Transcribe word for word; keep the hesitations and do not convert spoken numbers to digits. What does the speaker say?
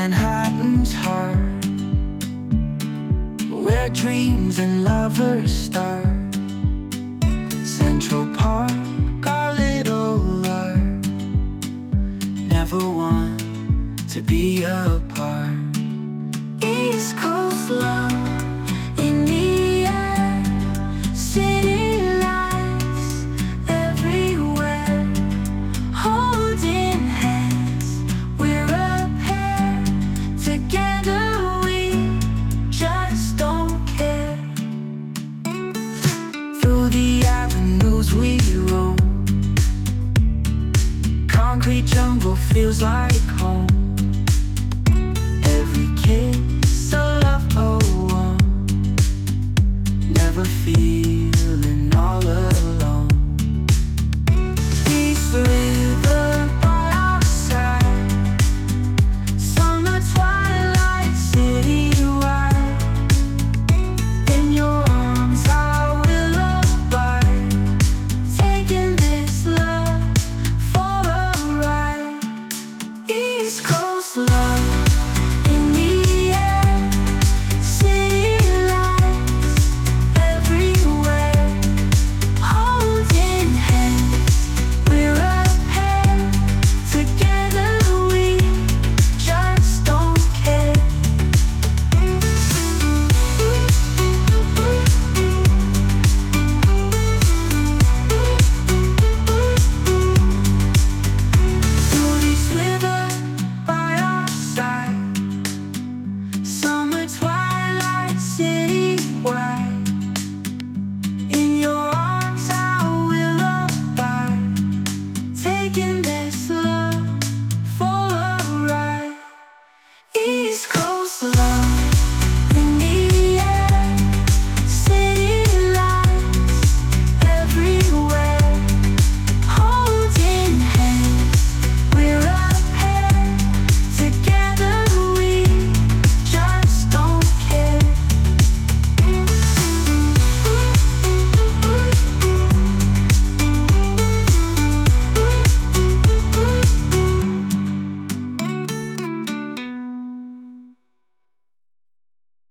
Manhattan's heart, where dreams and lovers start. Central Park, our little art, never want to be apart. East Coast love in the air, city lights everywhere, holding hands, we're a pair. Together we just don't care. Through the avenues we roam, concrete jungle feels like home.